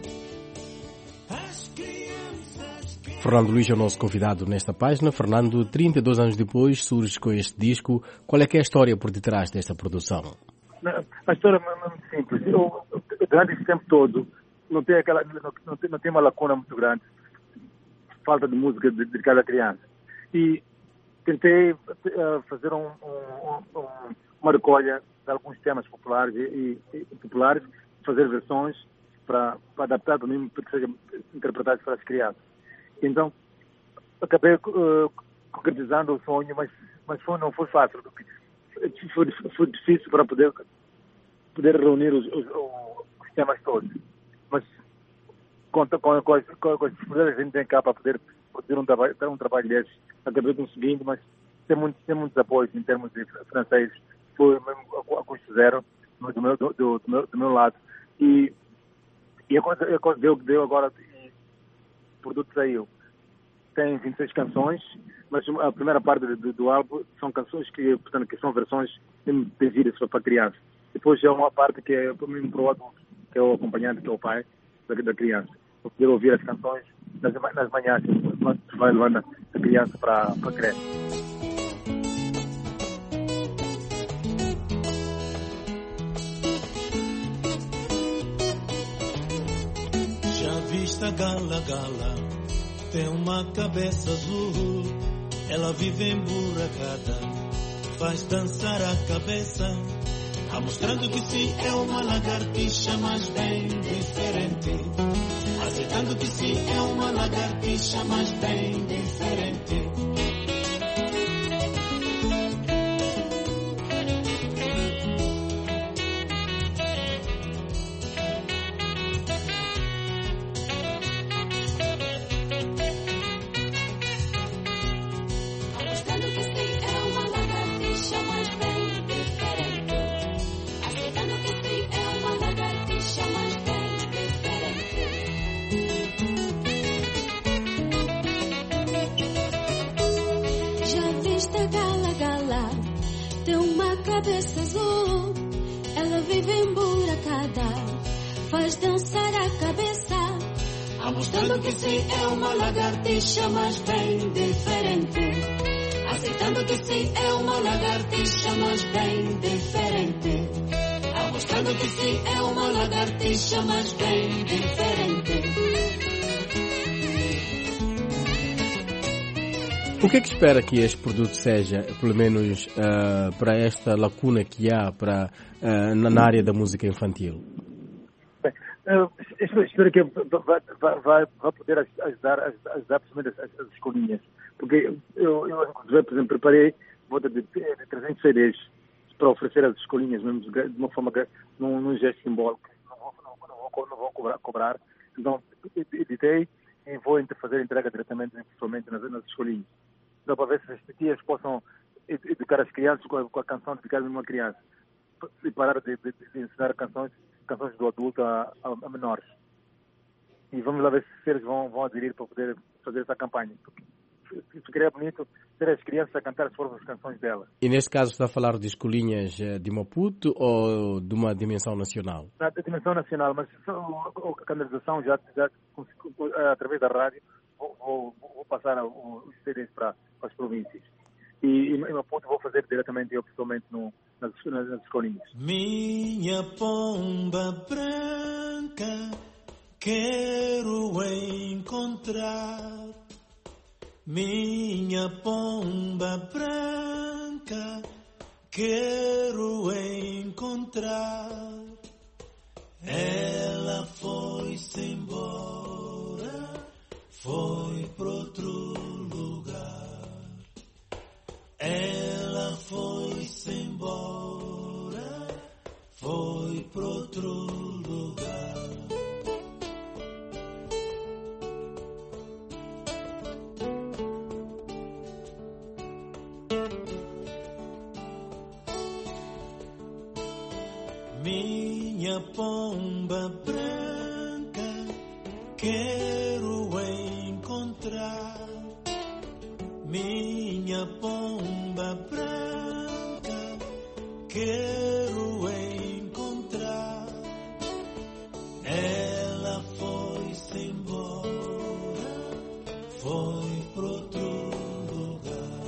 As crianças que... Fernando Luís é o nosso convidado nesta página. Fernando, 32 anos depois, surge com este disco. Qual é que é a história por detrás desta produção? A história é muito simples. Eu, durante esse tempo todo, não tem uma lacuna muito grande, falta de música de cada criança. E tentei fazer uma recolha de alguns temas populares e populares, fazer versões para adaptar também para que sejam interpretados para as crianças. Então, acabei concretizando o sonho, mas não foi fácil. Foi difícil para poder reunir os temas todos. Mas com as dificuldades que a gente tem cá para poder um trabalho desses, acabei conseguindo, mas tem muitos apoios em termos de financeiros. Foi mesmo a custo zero do meu lado. E a coisa deu agora, e o produto saiu. Tem 26 canções, mas a primeira parte do álbum são canções que são versões devidas para criança. Depois é uma parte que é para mim para o adulto, que é o acompanhante, que é o pai da criança. Para poder ouvir as canções nas manhãs, quando se vai levando a criança para crescer. Já vista gala, tem uma cabeça azul, ela vive emburacada, faz dançar a cabeça, mostrando que sim é uma lagartixa, mas bem diferente, aceitando que sim é uma lagartixa, mas bem diferente. Cabeça azul, ela vive emburacada, faz dançar a cabeça, mostrando que sim é uma lagartixa, mas bem diferente, aceitando que sim é uma lagartixa, mas bem diferente, mostrando que sim é uma lagartixa, mas bem diferente. O que é que espera que este produto seja, pelo menos para esta lacuna que há na área da música infantil? Bem, espero que vai poder ajudar principalmente as escolinhas. Porque eu inclusive, por exemplo, preparei volta de 300 CDs para oferecer às escolinhas, mesmo de uma forma, num gesto simbólico. Não vou cobrar. Então, editei e vou fazer a entrega diretamente, principalmente nas escolinhas. Então, para ver se as tias possam educar as crianças com a canção dedicada a uma criança. E parar de ensinar canções do adulto a menores. E vamos lá ver se eles vão aderir para poder fazer essa campanha. Isso seria bonito ter as crianças a cantar as próprias canções delas. E neste caso está a falar de escolinhas de Maputo ou de uma dimensão nacional? Da dimensão nacional, mas a canalização já através da rádio vou passar os CDs para as províncias. E em Maputo vou fazer diretamente eu pessoalmente nas escolinhas. Minha pomba branca quero encontrar. Minha pomba branca quero encontrar. Ela foi-se embora, foi para outro lugar. Ela foi-se embora, foi para outro lugar. Minha pomba branca quero encontrar. minha pomba branca, quero encontrar. Ela foi-se embora, foi pro outro lugar.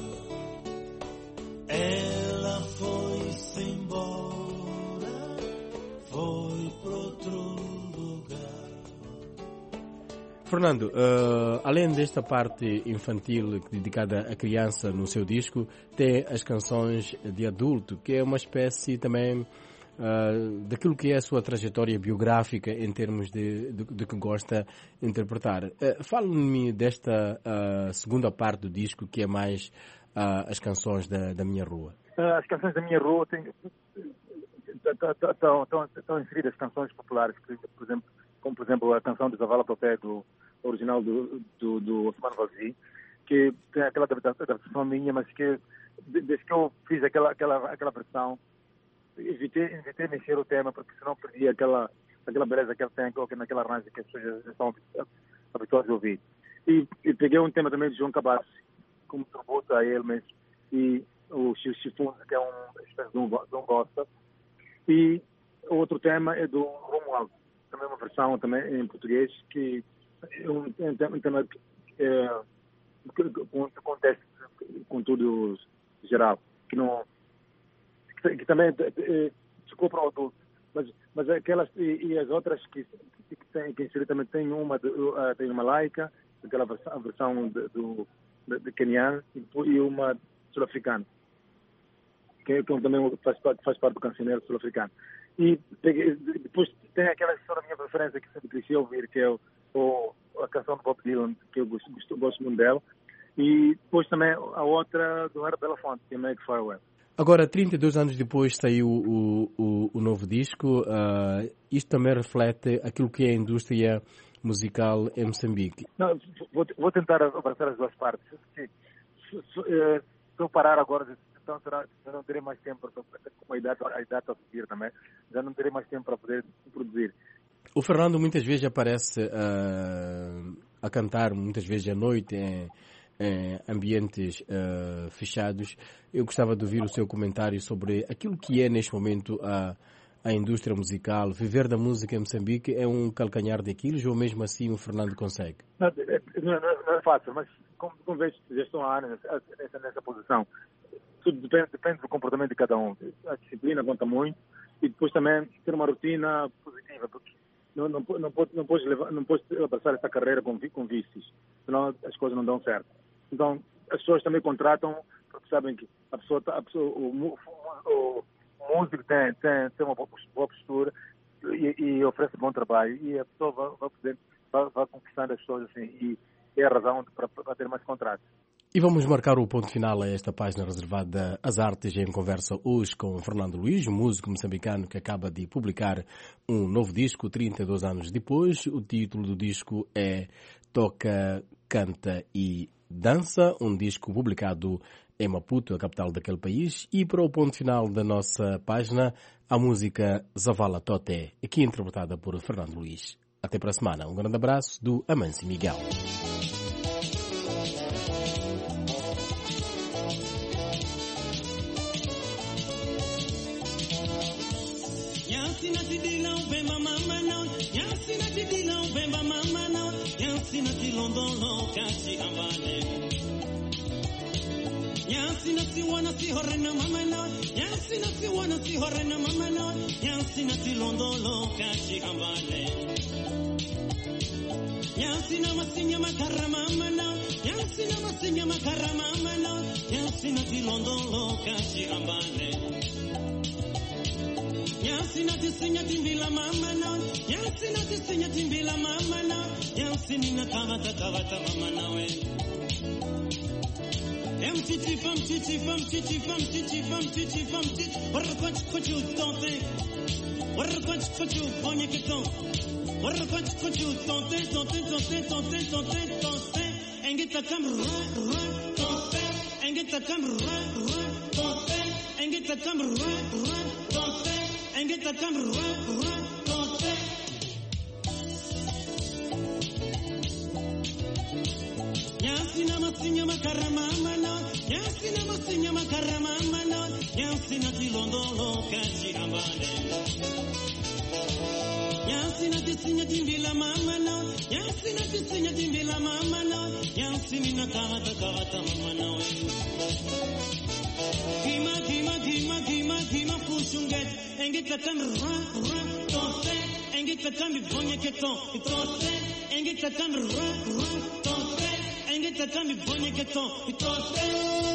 Ela foi-se embora, foi pro outro lugar. Fernando, além desta parte infantil dedicada à criança no seu disco, tem as canções de adulto, que é uma espécie também daquilo que é a sua trajetória biográfica em termos de que gosta de interpretar. Fale-me desta segunda parte do disco, que é mais as canções da minha rua. As canções da minha rua estão inseridas canções populares, como por exemplo a canção de Zavala Topé, do original do Osmano Valzi, que tem aquela adaptação minha, mas que desde que eu fiz aquela versão, evitei mexer o tema, porque senão perdia aquela beleza que ele tem naquela arranjo que as pessoas já estão habituadas a ouvir. E peguei um tema também de João Cabas, como tributo a ele mesmo, e o Chifunzo, que é uma espécie de um gosta. E o outro tema é do Romualdo, também uma versão também em português, que é um tema que acontece com tudo geral, que também ficou para o adulto, mas aquelas e as outras que inserir também tem uma laica, aquela versão de Kenyan, e uma sul-africana, que também faz parte do cancioneiro sul-africano. E depois tem aquela história da minha preferência que sempre cresci a ouvir, que é a canção do Bob Dylan, que eu gosto muito dela, e depois também a outra do Herb Belafonte, que é Make Farewell. Agora, 32 anos depois saiu o novo disco. Isto também reflete aquilo que é a indústria musical em Moçambique. Não, vou tentar abraçar as duas partes. Se eu parar agora, então já não terei mais tempo, com a idade a subir também, já não terei mais tempo para poder produzir. O Fernando muitas vezes aparece a cantar, muitas vezes à noite, em ambientes fechados. Eu gostava de ouvir o seu comentário sobre aquilo que é neste momento a indústria musical. Viver da música em Moçambique é um calcanhar de Aquiles, ou mesmo assim o Fernando consegue? Não é fácil, mas como vejo, já estou há anos nessa posição. Tudo depende do comportamento de cada um. A disciplina conta muito, e depois também ter uma rotina positiva, porque não podes passar essa carreira com vícios, senão as coisas não dão certo. Então, as pessoas também contratam porque sabem que o músico tem uma boa postura e oferece bom trabalho, e a pessoa vai conquistando as pessoas assim, e é a razão para ter mais contratos. E vamos marcar o ponto final a esta página reservada às artes, em conversa hoje com Fernando Luís, músico moçambicano que acaba de publicar um novo disco 32 anos depois. O título do disco é Toca, Canta e Dança, um disco publicado em Maputo, a capital daquele país. E para o ponto final da nossa página, a música Zavala Toté, aqui interpretada por Fernando Luís. Até para a semana. Um grande abraço do Amancio Miguel. Yansi na si wana si horena mama no, yansi na si wana si horena mama no, yansi na si londolo kashi ambane. Yansi na masinya makara mama no, yansi na masinya makara mama no, yansi na si londolo kashi ambane. Yansi na tisinya timbila mama no, yansi na tisinya timbila mama no, yansi na kavata mama no we. Titi fam, what a bunch put you don't think. What a bunch put you on your guitar. What a bunch put you don't think. And get the camera, don't think. And get the camera, don't think. And get the camera, don't think. And get the camera, don't think. Yansi na massinha macaramama não, Yansina massinha macaramama não, Yansina tilondolo cachirambane. Yansina tisinha timbila mama não, Yansina tisinha timbila mama não, Yansina kavata mama não. Gima pushunget, engita kan ra tose, engita kan bivonya keton, tose, engita kan ra tose, engita kan bivonya keton, tose.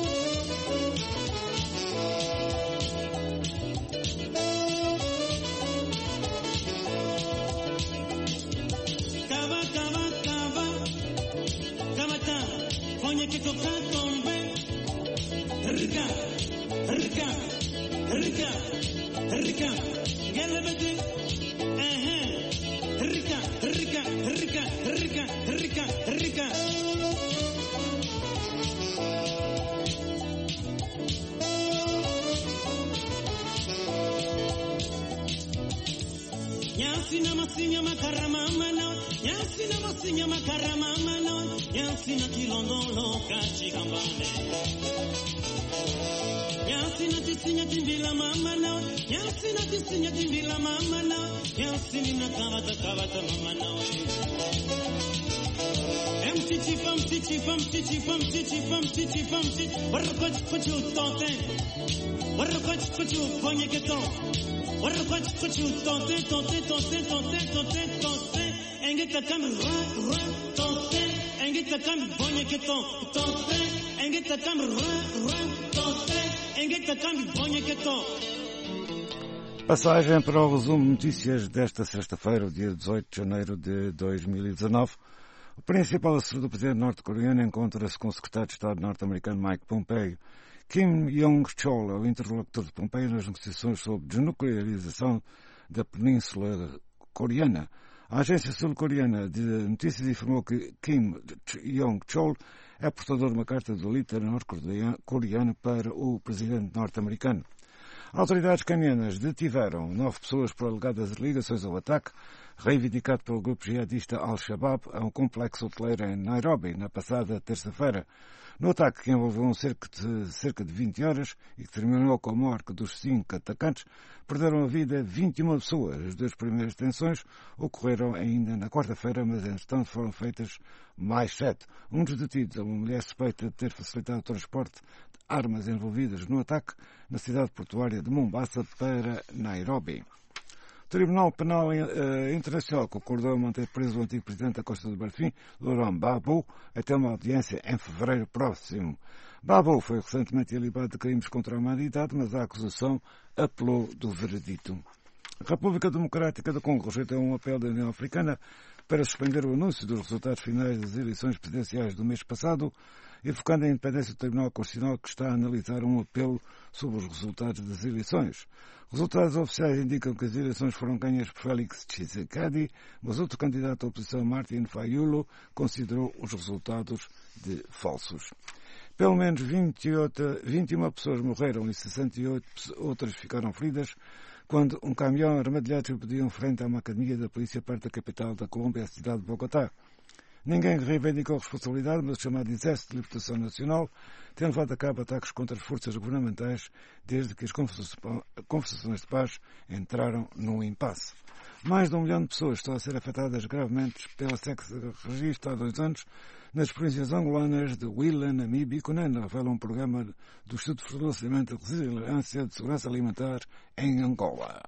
Kava, vonya keton katombe, rika. Gelebedi, rika. Yansina masinha macaramama não, Yansina masinha macaramama não, Yansina tilondolo cachigambane. Yansina tisinha timbila mama não, Yansina tisinha timbila mama não, Yansina kavata mama não. Mtiti, warrocote puchu tote, warrocote puchu ponye keton, warrocote puchu tote, engita kam ra tote, engita kam ponye keton, tote, engita kam ra tote, engita kam ponye keton. Passagem para o resumo de notícias desta sexta-feira, dia 18 de janeiro de 2019. O principal assessor do presidente norte-coreano encontra-se com o secretário de Estado norte-americano Mike Pompeo. Kim Yong-chol é o interlocutor de Pompeo nas negociações sobre desnuclearização da Península Coreana. A agência sul-coreana de notícias informou que Kim Yong-chol é portador de uma carta de líder norte-coreano para o presidente norte-americano. Autoridades canianas detiveram 9 pessoas por alegadas ligações ao ataque reivindicado pelo grupo jihadista Al-Shabaab a um complexo hoteleiro em Nairobi na passada terça-feira. No ataque, que envolveu cerca de 20 horas e que terminou com a morte dos 5 atacantes, perderam a vida 21 pessoas. As 2 primeiras detenções ocorreram ainda na quarta-feira, mas entretanto foram feitas mais 7. Um dos detidos é uma mulher suspeita de ter facilitado o transporte de armas envolvidas no ataque na cidade portuária de Mombasa para Nairobi. O Tribunal Penal Internacional concordou em manter preso o antigo presidente da Costa do Marfim, Laurent Gbagbo, até uma audiência em fevereiro próximo. Gbagbo foi recentemente ilibado de crimes contra a humanidade, mas a acusação apelou do veredito. A República Democrática do Congo rejeitou um apelo da União Africana para suspender o anúncio dos resultados finais das eleições presidenciais do mês passado, evocando a independência do Tribunal Constitucional que está a analisar um apelo sobre os resultados das eleições. Resultados oficiais indicam que as eleições foram ganhas por Félix Tshisekedi, mas outro candidato à oposição, Martin Fayulu, considerou os resultados de falsos. Pelo menos 21 pessoas morreram e 68 outras ficaram feridas quando um caminhão armadilhado impediu em frente a uma academia da polícia perto da capital da Colômbia, a cidade de Bogotá. Ninguém reivindicou a responsabilidade, mas o chamado Exército de Libertação Nacional tem levado a cabo ataques contra as forças governamentais desde que as conversações de paz entraram num impasse. Mais de 1 milhão de pessoas estão a ser afetadas gravemente pela seca registrada há 2 anos nas províncias angolanas de Huila, Namíbia e Cunene, revela um programa do Instituto de Fortalecimento de Resiliência de Segurança Alimentar em Angola.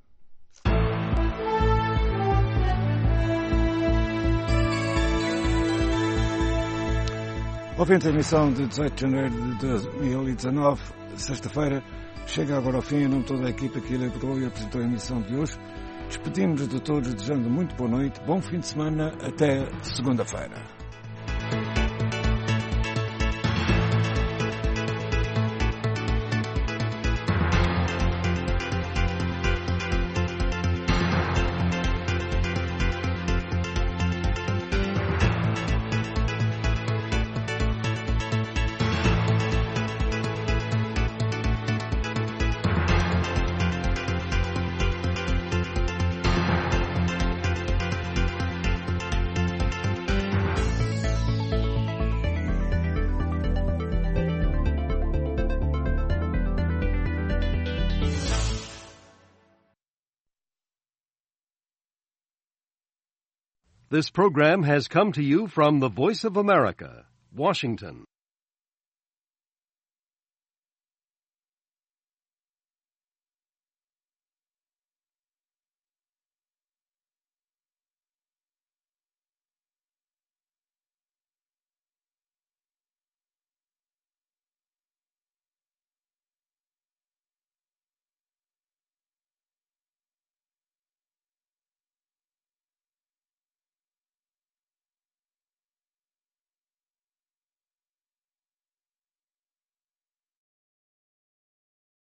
Ouvinte, a emissão de 18 de janeiro de 2019, sexta-feira, chega agora ao fim. Em nome de toda a equipa que elaborou e apresentou a emissão de hoje, despedimos-nos de todos desejando muito boa noite, bom fim de semana, até segunda-feira. This program has come to you from the Voice of America, Washington.